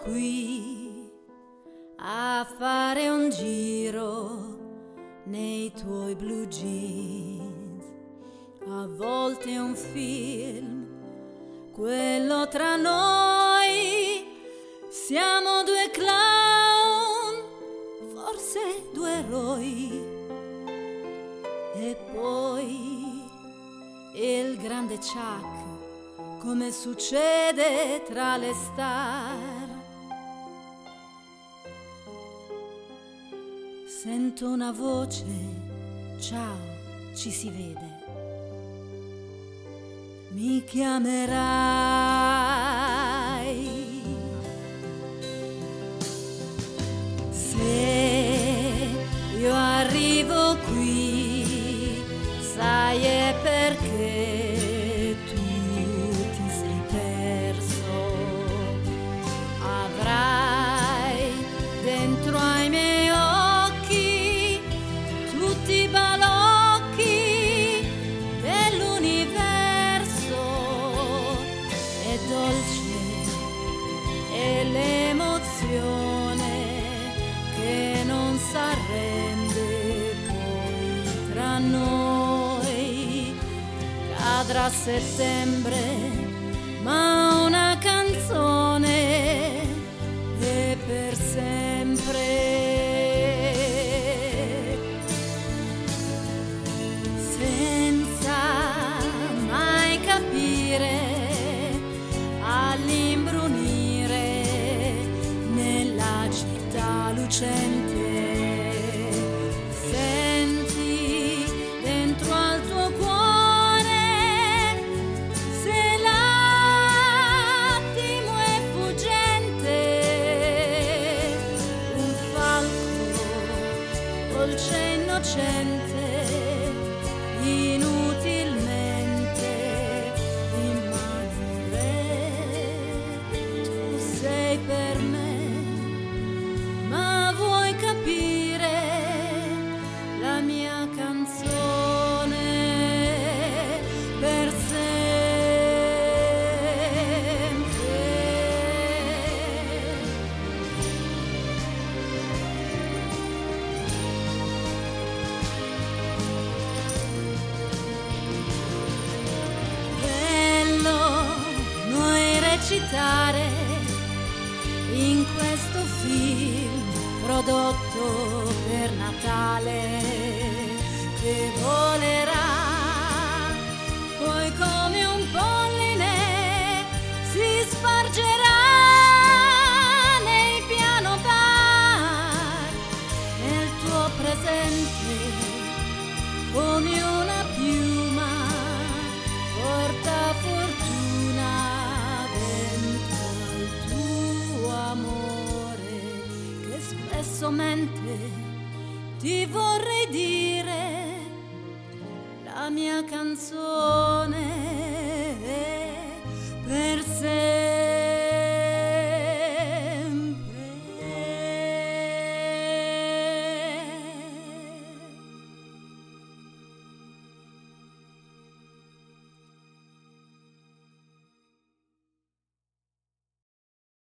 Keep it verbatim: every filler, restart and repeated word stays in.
qui a fare un giro nei tuoi blue jeans. A volte è un film, quello tra noi. Siamo due clown, forse due eroi. E poi il grande Chuck, come succede tra le star. Sento una voce, ciao, ci si vede. Mi chiamerai. Se io arrivo qui, sai è perché tu ti sei perso. Avrai dentro ai miei occhi tutti i balocchi dell'universo. È dolce e l'emozione che non s'arrende poi tra noi. Cadrà settembre, ma una canzone è per sempre. Senza mai capire, all'imbrunire nella città lucente, senti dentro al tuo cuore, se l'attimo è fuggente, un falco dolce e innocente, inutilmente in mano un re. Tu sei per me, ma vuoi capire la mia canzone per sempre. Bello noi recitare in questo film prodotto per Natale, che volerà poi come un polline si spargerà nei piano bar, nel tuo presente come una piuma porta fortuna dentro al tuo amore, che spesso mente ti vorrei dire la mia canzone per sempre.